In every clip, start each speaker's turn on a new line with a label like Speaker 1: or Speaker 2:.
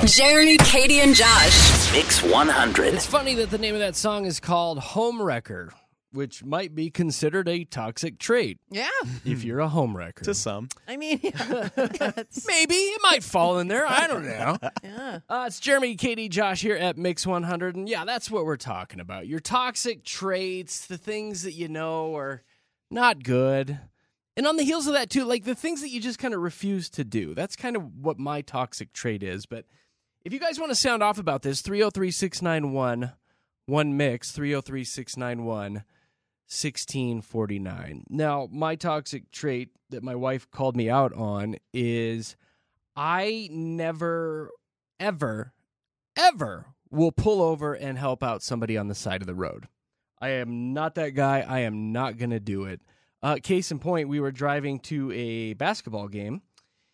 Speaker 1: Jeremy, Katie, and Josh.
Speaker 2: Mix 100.
Speaker 3: It's funny that the name of that song is called Homewrecker, which might be considered a toxic trait
Speaker 4: Yeah.
Speaker 3: if you're a homewrecker.
Speaker 5: To some.
Speaker 4: I mean, yeah.
Speaker 3: Maybe. It might fall in there. I don't know.
Speaker 4: Yeah.
Speaker 3: It's Jeremy, Katie, Josh here at Mix 100. And yeah, that's what we're talking about. Your toxic traits, the things that you know are not good. And on the heels of that, too, like the things that you just kind of refuse to do. That's kind of what my toxic trait is. But if you guys want to sound off about this, 303-691-1MIX, 303-691-1649. Now, my toxic trait that my wife called me out on is I never, ever, ever will pull over and help out somebody on the side of the road. I am not that guy. I am not going to do it. Case in point, we were driving to a basketball game,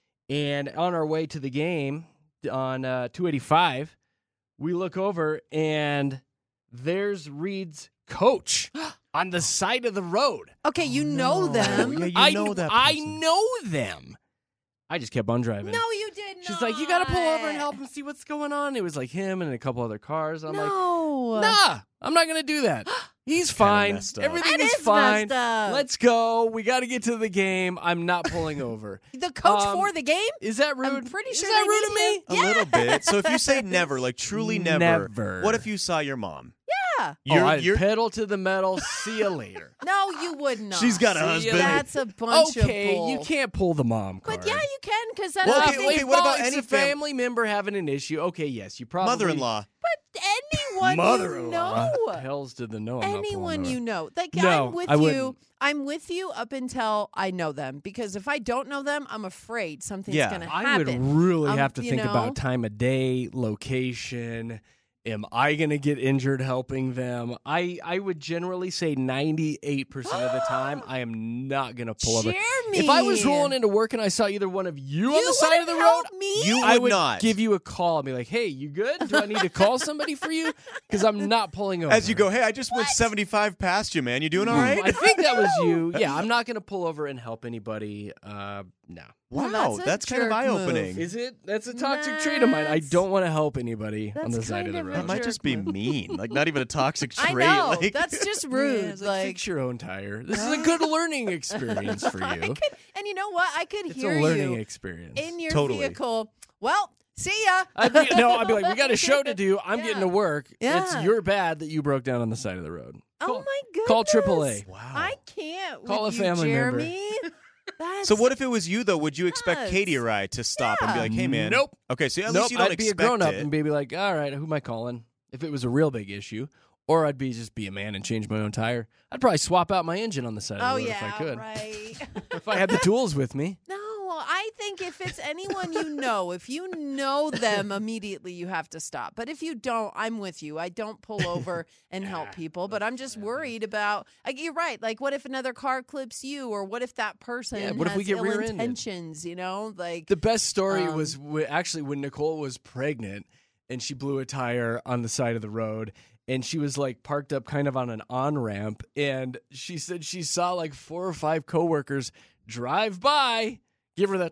Speaker 3: and on our way to the game on 285, we look over, and there's Reed's coach on the side of the road.
Speaker 4: Okay, you know them.
Speaker 5: Yeah, you know that
Speaker 3: I
Speaker 5: person.
Speaker 3: know them. I just kept on driving.
Speaker 4: No, you did not.
Speaker 3: She's like, you got to pull over and help him see what's going on. It was like him and a couple other cars. I'm like,
Speaker 4: No.
Speaker 3: nah, I'm not going to do that. He's fine.
Speaker 5: messed up.
Speaker 3: Everything
Speaker 4: That
Speaker 3: is
Speaker 4: is
Speaker 3: fine.
Speaker 4: messed up.
Speaker 3: Let's go. We got to get to the game. I'm not pulling over.
Speaker 4: The coach
Speaker 3: Um,
Speaker 4: for the game?
Speaker 3: Is that rude?
Speaker 4: I'm pretty sure
Speaker 3: Is that
Speaker 4: they
Speaker 3: rude
Speaker 4: need
Speaker 3: of me?
Speaker 4: him.
Speaker 5: A little bit. So if you say never, like truly never,
Speaker 3: Never.
Speaker 5: what if you saw your mom?
Speaker 4: Yeah.
Speaker 3: I'd pedal to the metal. See you later.
Speaker 4: No, you would not.
Speaker 5: She's got a
Speaker 3: See ya
Speaker 5: husband.
Speaker 3: later.
Speaker 4: That's a bunch of
Speaker 3: Okay,
Speaker 4: bull.
Speaker 3: you can't pull the mom card.
Speaker 4: But yeah, you can because that's
Speaker 5: Well,
Speaker 4: a
Speaker 5: okay,
Speaker 4: thing.
Speaker 5: okay, what about
Speaker 3: it's
Speaker 5: any
Speaker 3: a family member having an issue? Okay, yes, you probably
Speaker 5: Mother-in-law.
Speaker 4: But anyone
Speaker 3: Mother-in-law.
Speaker 4: you know.
Speaker 3: Hells to the no. I'm not
Speaker 4: Anyone
Speaker 3: pulling
Speaker 4: you
Speaker 3: over.
Speaker 4: know. Like
Speaker 3: No,
Speaker 4: I'm with
Speaker 3: I
Speaker 4: you.
Speaker 3: wouldn't.
Speaker 4: I'm with you up until I know them. Because if I don't know them, I'm afraid something's
Speaker 5: Yeah.
Speaker 4: gonna
Speaker 3: I
Speaker 4: happen.
Speaker 3: would really have to
Speaker 4: you
Speaker 3: think
Speaker 4: know?
Speaker 3: about time of day, location. Am I going to get injured helping them? I would generally say 98% of the time I am not going to pull over.
Speaker 4: Jeremy.
Speaker 3: If I was rolling into work and I saw either one of you on the side of the road,
Speaker 4: help me?
Speaker 5: You
Speaker 3: I
Speaker 5: would
Speaker 3: would
Speaker 5: not.
Speaker 3: give you a call and be like, hey, you good? Do I need to call somebody for you? Because I'm not pulling over.
Speaker 5: As you go, hey, I just went 75 past you, man. You doing all right?
Speaker 3: I think that was you. Yeah, I'm not going to pull over and help anybody. No.
Speaker 4: Well,
Speaker 5: Wow,
Speaker 4: that's a
Speaker 5: that's kind of
Speaker 4: jerk
Speaker 5: eye-opening.
Speaker 3: Is it? That's a toxic trait of mine. I
Speaker 4: That's-
Speaker 3: don't want to help anybody on
Speaker 4: that's
Speaker 3: the side of the
Speaker 4: kind of a
Speaker 3: road.
Speaker 5: That might just be
Speaker 4: jerk move.
Speaker 5: mean. Like, not even a toxic
Speaker 4: I
Speaker 5: trait.
Speaker 4: know.
Speaker 5: Like,
Speaker 4: That's just
Speaker 3: Yeah,
Speaker 4: rude.
Speaker 3: it's like, fix your own tire. This is a good learning experience for
Speaker 4: I
Speaker 3: you.
Speaker 4: could, and you know what? I could
Speaker 3: It's
Speaker 4: hear
Speaker 3: a learning
Speaker 4: you
Speaker 3: experience.
Speaker 4: in your
Speaker 5: Totally.
Speaker 4: vehicle. Well, see ya.
Speaker 3: I'd be like, we got a show to do. I'm getting to work.
Speaker 4: Yeah.
Speaker 3: It's your bad that you broke down on the side of the road.
Speaker 4: Oh my goodness.
Speaker 3: Call AAA.
Speaker 5: wow.
Speaker 4: I can't.
Speaker 3: Call
Speaker 4: with
Speaker 3: a
Speaker 4: you,
Speaker 3: family member.
Speaker 4: Jeremy. That's
Speaker 5: So what if it was you, though? Would you expect
Speaker 4: Nuts.
Speaker 5: Katie or I to stop and be
Speaker 4: Yeah.
Speaker 5: like, hey, man?
Speaker 3: Nope.
Speaker 5: Okay, so at
Speaker 3: Nope,
Speaker 5: least you don't
Speaker 3: I'd be a
Speaker 5: expect
Speaker 3: grown up
Speaker 5: it.
Speaker 3: and be like, all right, who am I calling? If it was a real big issue. Or I'd just be a man and change my own tire. I'd probably swap out my engine on the side of
Speaker 4: Oh
Speaker 3: the road
Speaker 4: yeah,
Speaker 3: if I could.
Speaker 4: right.
Speaker 3: If I had the tools with me.
Speaker 4: No, I think if it's anyone you know, if you know them immediately, you have to stop. But if you don't, I'm with you. I don't pull over and help people, but I'm just worried about. Like, you're right. Like, what if another car clips you, or what if that person
Speaker 3: Yeah, what if
Speaker 4: has
Speaker 3: we get
Speaker 4: ill
Speaker 3: rear-ended?
Speaker 4: intentions? You know, like
Speaker 3: The best story was
Speaker 4: Um,
Speaker 3: actually when Nicole was pregnant and she blew a tire on the side of the road. And she was like parked up kind of on an on-ramp. And she said she saw like 4 or 5 coworkers drive by, give her that,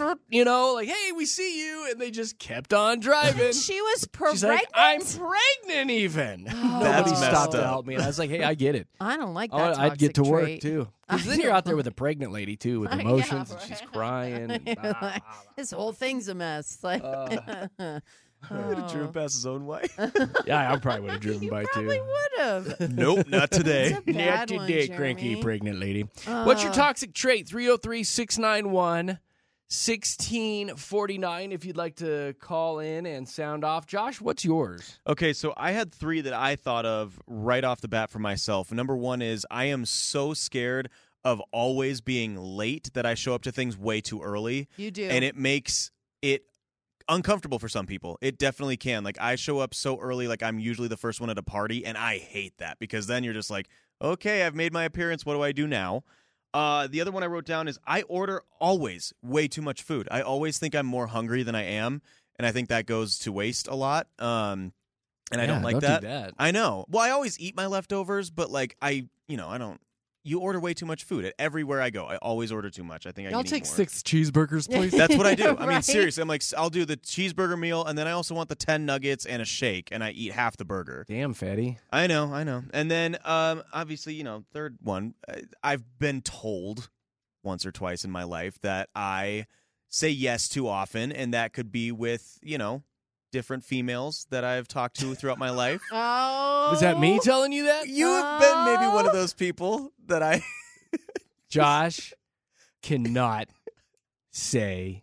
Speaker 3: like, hey, we see you. And they just kept on driving.
Speaker 4: she was
Speaker 3: She's
Speaker 4: pregnant.
Speaker 3: like, I'm pregnant even.
Speaker 4: That's
Speaker 3: Nobody
Speaker 4: messed
Speaker 3: stopped to
Speaker 5: up.
Speaker 3: help me. And I was like, hey, I get it.
Speaker 4: I don't like that.
Speaker 3: I'd get to
Speaker 4: toxic
Speaker 3: work
Speaker 4: trait.
Speaker 3: too. Because then you're out there with a pregnant lady too, with
Speaker 4: Yeah,
Speaker 3: emotions, and she's
Speaker 4: right.
Speaker 3: crying. And,
Speaker 4: Like, this whole thing's a mess. Like,
Speaker 5: Would have driven past his own wife.
Speaker 3: yeah, I probably would have driven
Speaker 4: you
Speaker 3: by
Speaker 4: probably
Speaker 3: too.
Speaker 4: would have.
Speaker 5: Nope, not today.
Speaker 4: It's a bad
Speaker 3: Not
Speaker 4: one,
Speaker 3: today,
Speaker 4: Jeremy.
Speaker 3: cranky pregnant lady. What's your toxic trait? 303-691-1649 if you'd like to call in and sound off. Josh, what's yours?
Speaker 5: Okay, so I had 3 that I thought of right off the bat for myself. Number 1 is I am so scared of always being late that I show up to things way too early.
Speaker 4: You do.
Speaker 5: And it makes it uncomfortable for some people. It definitely can. Like, I show up so early, like I'm usually the first one at a party, and I hate that because then you're just like, okay, I've made my appearance. What do I do now? The other one I wrote down is I order always way too much food. I always think I'm more hungry than I am, and I think that goes to waste a lot. And I don't like
Speaker 3: don't
Speaker 5: that.
Speaker 3: do that.
Speaker 5: I know. Well, I always eat my leftovers, but like I don't. you order way too much food. Everywhere I go, I always order too much. I think
Speaker 3: I'll
Speaker 5: I can
Speaker 3: take
Speaker 5: eat more.
Speaker 3: 6 cheeseburgers, please.
Speaker 5: That's what I do. I mean,
Speaker 4: Right?
Speaker 5: seriously, I'm like, I'll do the cheeseburger meal, and then I also want the 10 nuggets and a shake, and I eat half the burger.
Speaker 3: Damn, fatty.
Speaker 5: I know. And then, obviously, third one, I've been told once or twice in my life that I say yes too often, and that could be with, different females that I've talked to throughout my life.
Speaker 4: Oh.
Speaker 3: Was that me telling you that?
Speaker 5: You have been maybe one of those people that I...
Speaker 3: Josh cannot say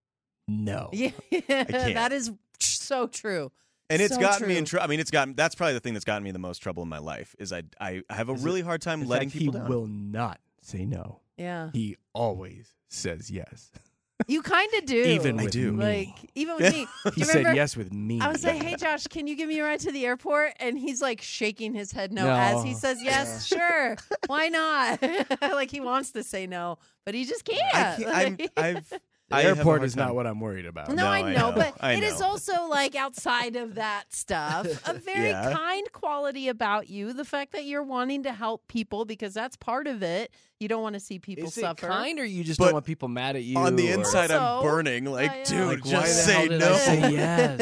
Speaker 3: no.
Speaker 4: Yeah,
Speaker 5: can't.
Speaker 4: that is so true.
Speaker 5: And it's
Speaker 4: So
Speaker 5: gotten me in
Speaker 4: true.
Speaker 5: trouble. I mean, that's probably the thing that's gotten me the most trouble in my life is I have a really hard time
Speaker 3: In
Speaker 5: letting
Speaker 3: fact,
Speaker 5: people
Speaker 3: he
Speaker 5: down.
Speaker 3: will not say no.
Speaker 4: Yeah.
Speaker 3: He always says yes.
Speaker 4: You kind of do.
Speaker 3: Even
Speaker 5: I
Speaker 3: with
Speaker 5: do.
Speaker 3: me.
Speaker 4: Like, even with me. Do
Speaker 3: he
Speaker 4: you
Speaker 3: said
Speaker 4: remember?
Speaker 3: yes with me.
Speaker 4: I was like, hey, Josh, can you give me a ride to the airport? And he's like shaking his head no, as he says, yes, sure. Why not? Like he wants to say no, but he just can't.
Speaker 3: The airport is not what I'm worried about.
Speaker 4: No, I
Speaker 5: I
Speaker 4: know,
Speaker 5: know.
Speaker 4: but
Speaker 5: I
Speaker 4: it is
Speaker 5: know.
Speaker 4: also like outside of that stuff, a very
Speaker 5: Yeah.
Speaker 4: kind quality about you. The fact that you're wanting to help people because that's part of it. You don't want to see people
Speaker 3: Is it
Speaker 4: suffer.
Speaker 3: kind, or you just
Speaker 5: But
Speaker 3: don't want people mad at you?
Speaker 5: On the
Speaker 3: or-
Speaker 5: inside, I'm
Speaker 4: Also,
Speaker 5: burning. Like,
Speaker 4: I,
Speaker 5: dude,
Speaker 3: Like, why
Speaker 5: just
Speaker 3: the hell
Speaker 5: say
Speaker 3: did
Speaker 5: no.
Speaker 3: I say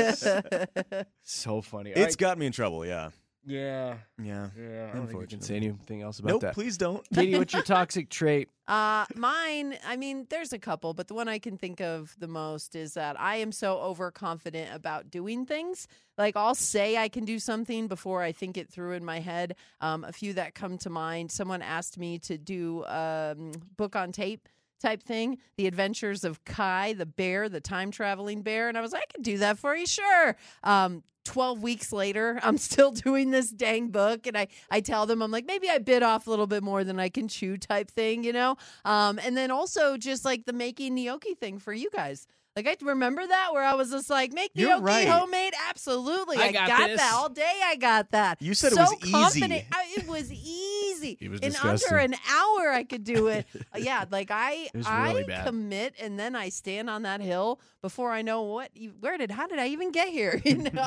Speaker 3: yes? So funny.
Speaker 5: It's got me in trouble, yeah.
Speaker 3: Yeah.
Speaker 5: Yeah.
Speaker 3: Yeah. I don't think you can
Speaker 5: Unfortunately.
Speaker 3: say anything else about
Speaker 5: Nope,
Speaker 3: that.
Speaker 5: please don't.
Speaker 3: Katie, what's your toxic trait?
Speaker 4: Mine, I mean, there's a couple, but the one I can think of the most is that I am so overconfident about doing things. Like I'll say I can do something before I think it through in my head. A few that come to mind. Someone asked me to do book on tape type thing, The Adventures of Kai, the bear, the time traveling bear. And I was like, I could do that for you. Sure. 12 weeks later, I'm still doing this dang book. And I tell them, I'm like, maybe I bit off a little bit more than I can chew type thing, And then also just like the making gnocchi thing for you guys. Like, I remember that where I was just like, make
Speaker 5: You're
Speaker 4: gnocchi
Speaker 5: right.
Speaker 4: homemade? Absolutely.
Speaker 3: I
Speaker 4: I
Speaker 3: got
Speaker 4: got
Speaker 3: this.
Speaker 4: that. All day I got that.
Speaker 5: You said it
Speaker 4: so
Speaker 5: was easy.
Speaker 4: confident. It was easy.
Speaker 3: It was
Speaker 4: In
Speaker 3: disgusting.
Speaker 4: under an hour, I could do it. Yeah, like
Speaker 3: It was really
Speaker 4: I
Speaker 3: bad.
Speaker 4: commit and then I stand on that hill before I know how did I even get here?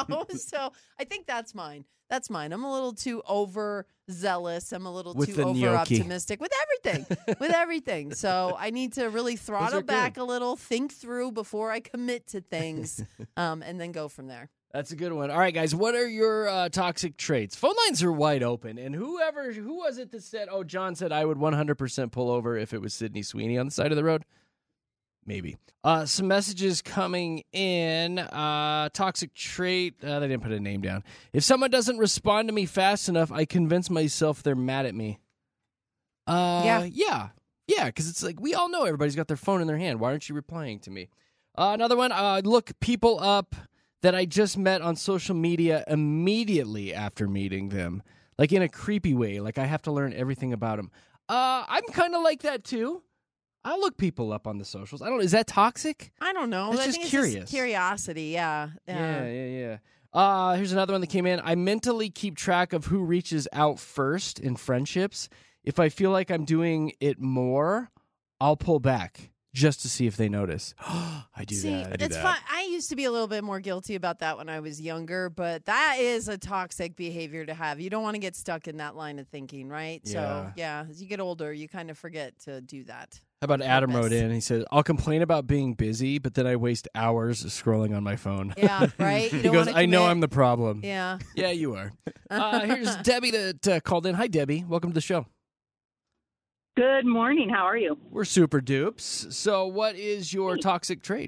Speaker 4: So I think that's mine. That's mine. I'm a little too overzealous. I'm a little
Speaker 3: With
Speaker 4: too
Speaker 3: the
Speaker 4: over
Speaker 3: gnocchi.
Speaker 4: optimistic with everything. So I need to really throttle
Speaker 3: good.
Speaker 4: back a little, think through before I commit to things, and then go from there.
Speaker 3: That's a good one. All right, guys, what are your toxic traits? Phone lines are wide open. And who was it that said, oh, John said I would 100% pull over if it was Sydney Sweeney on the side of the road? Maybe. Some messages coming in. Toxic trait. They didn't put a name down. If someone doesn't respond to me fast enough, I convince myself they're mad at me. Yeah, because it's like we all know everybody's got their phone in their hand. Why aren't you replying to me? Another one. Look people up that I just met on social media immediately after meeting them, like in a creepy way. Like I have to learn everything about them. I'm kind of like that too. I look people up on the socials. I don't. Is that toxic?
Speaker 4: I don't know.
Speaker 3: It's
Speaker 4: I
Speaker 3: just
Speaker 4: think
Speaker 3: curious.
Speaker 4: It's just curiosity. Yeah.
Speaker 3: Yeah. Here's another one that came in. I mentally keep track of who reaches out first in friendships. If I feel like I'm doing it more, I'll pull back just to see if they notice. I do that. I do
Speaker 4: it's
Speaker 3: that.
Speaker 4: fun. I used to be a little bit more guilty about that when I was younger, but that is a toxic behavior to have. You don't want to get stuck in that line of thinking, right? So, yeah, as you get older, you kind of forget to do that.
Speaker 3: How about Adam
Speaker 4: Purpose.
Speaker 3: wrote in? He said, I'll complain about being busy, but then I waste hours scrolling on my phone.
Speaker 4: Yeah, right? You
Speaker 3: He
Speaker 4: don't
Speaker 3: goes,
Speaker 4: wanna
Speaker 3: I know
Speaker 4: commit.
Speaker 3: I'm the problem.
Speaker 4: Yeah.
Speaker 3: Yeah, you are. Here's Debbie that called in. Hi, Debbie. Welcome to the show.
Speaker 2: Good morning. How are you?
Speaker 3: We're super dupes. So what is your toxic trait?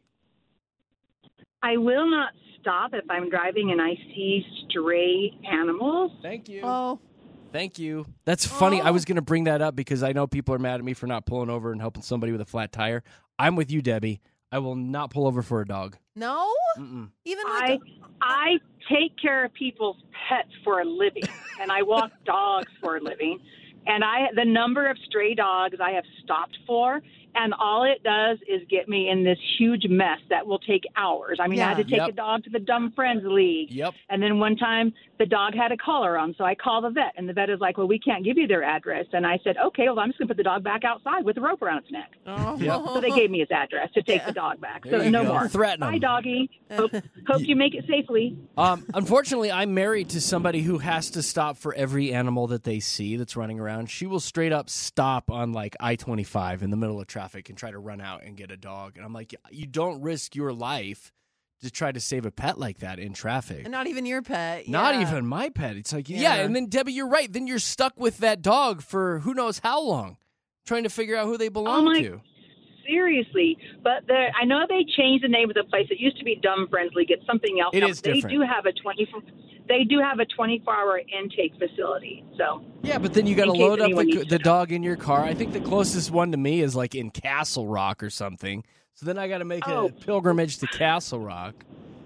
Speaker 2: I will not stop if I'm driving and I see stray animals.
Speaker 3: Thank you.
Speaker 4: Oh,
Speaker 3: Thank you. That's funny. I
Speaker 4: Oh.
Speaker 3: was going to bring that up because I know people are mad at me for not pulling over and helping somebody with a flat tire. I'm with you, Debbie. I will not pull over for a dog.
Speaker 4: no?
Speaker 3: Mm-mm.
Speaker 4: Even like
Speaker 2: I take care of people's pets for a living, and I walk dogs for a living. And the number of stray dogs I have stopped for And all it does is get me in this huge mess that will take hours. I mean, I had to take
Speaker 3: Yep.
Speaker 2: the dog to the Dumb Friends League.
Speaker 3: Yep.
Speaker 2: And then one time the dog had a collar on, so I called the vet, and the vet is like, well, we can't give you their address. And I said, okay, well, I'm just going to put the dog back outside with a rope around its neck.
Speaker 4: Oh.
Speaker 3: Yep.
Speaker 2: So they gave me his address to take the dog back.
Speaker 3: There
Speaker 2: So
Speaker 3: you
Speaker 2: no
Speaker 3: go.
Speaker 2: more.
Speaker 3: Threaten 'em.
Speaker 2: Bye, doggy. Hope you make it safely.
Speaker 3: Unfortunately, I'm married to somebody who has to stop for every animal that they see that's running around. She will straight up stop on like I-25 in the middle of traffic and try to run out and get a dog. And I'm like, you don't risk your life to try to save a pet like that in traffic.
Speaker 4: And not even your pet.
Speaker 3: Not
Speaker 4: Yeah.
Speaker 3: even my pet. It's like,
Speaker 4: Yeah.
Speaker 3: and then Debbie, you're right. Then you're stuck with that dog for who knows how long, trying to figure out who they belong to.
Speaker 2: Seriously, but I know they changed the name of the place. It used to be Dumb Friends League. It's something else.
Speaker 3: It
Speaker 2: now.
Speaker 3: is different.
Speaker 2: They do have a 24-hour intake facility. So
Speaker 3: Yeah, but then you got to
Speaker 2: In case
Speaker 3: load up
Speaker 2: anyone needs
Speaker 3: the
Speaker 2: to know.
Speaker 3: dog in your car. I think the closest one to me is like in Castle Rock or something. So then I got to make
Speaker 2: Oh.
Speaker 3: a pilgrimage to Castle Rock.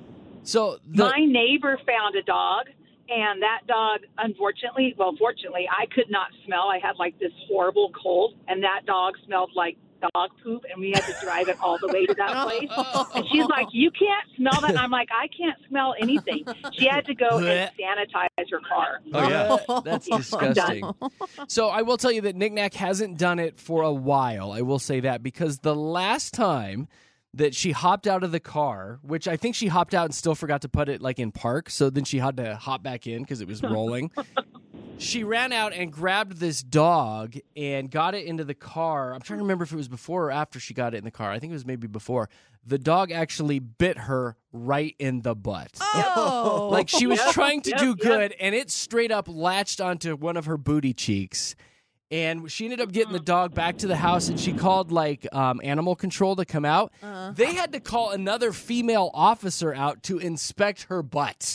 Speaker 3: So
Speaker 2: my neighbor found a dog, and that dog, fortunately, I could not smell. I had like this horrible cold, and that dog smelled like dog poop, and we had to drive it all the way to that place. And she's like, you can't smell that. And I'm like, I can't smell anything. She had to go and sanitize her car.
Speaker 5: Oh, yeah.
Speaker 3: That's
Speaker 2: I'm
Speaker 3: disgusting. So I will tell you that Knick Knack hasn't done it for a while. I will say that because the last time that she hopped out of the car, which I think she hopped out and still forgot to put it like in park, so then she had to hop back in because it was rolling. She ran out and grabbed this dog and got it into the car. I'm trying to remember if it was before or after she got it in the car. I think it was maybe before. The dog actually bit her right in the butt.
Speaker 4: Oh.
Speaker 3: Like she was trying to
Speaker 2: Yep,
Speaker 3: do
Speaker 2: yep.
Speaker 3: good, and it straight up latched onto one of her booty cheeks. And she ended up getting the dog back to the house, and she called like animal control to come out. They had to call another female officer out to inspect her butt.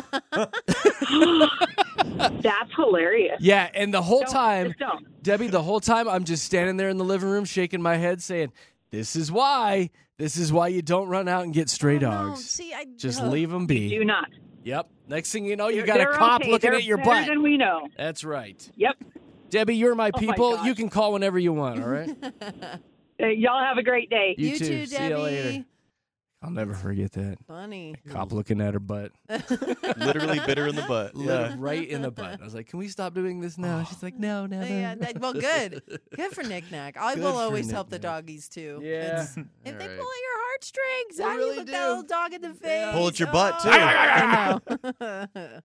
Speaker 2: That's hilarious.
Speaker 3: Yeah, and the whole time,
Speaker 2: Just don't.
Speaker 3: Debbie, the whole time I'm just standing there in the living room shaking my head saying, this is why you don't run out and get stray
Speaker 4: No,
Speaker 3: dogs.
Speaker 4: see, I
Speaker 3: Just leave them be.
Speaker 2: Do not.
Speaker 3: Yep. Next thing you know, you
Speaker 2: They're-
Speaker 3: got a
Speaker 2: they're
Speaker 3: cop
Speaker 2: okay.
Speaker 3: looking
Speaker 2: They're
Speaker 3: at your
Speaker 2: better
Speaker 3: butt.
Speaker 2: than we know.
Speaker 3: That's right.
Speaker 2: Yep.
Speaker 3: Debbie, you're my
Speaker 2: my
Speaker 3: people.
Speaker 2: gosh.
Speaker 3: You can call whenever you want, all right?
Speaker 2: Y'all have a great day.
Speaker 3: You
Speaker 4: You
Speaker 3: too.
Speaker 4: too,
Speaker 3: See
Speaker 4: Debbie.
Speaker 3: you later. I'll never forget that.
Speaker 4: Funny.
Speaker 3: Cop looking at her butt.
Speaker 5: Literally bit her in the butt. Yeah.
Speaker 3: Right in the butt. I was like, can we stop doing this now? She's like, no, never.
Speaker 4: Yeah, well, good. Good for Knick Knack. I
Speaker 3: Good
Speaker 4: will
Speaker 3: for
Speaker 4: always help the
Speaker 3: Knick Knack.
Speaker 4: doggies, too.
Speaker 3: Yeah.
Speaker 4: If they
Speaker 3: All
Speaker 4: pull at
Speaker 3: right.
Speaker 4: your heartstrings,
Speaker 3: They
Speaker 4: how do
Speaker 3: really
Speaker 4: you look
Speaker 3: do.
Speaker 4: that little dog in the face?
Speaker 5: Pull at your butt, too.
Speaker 4: I know.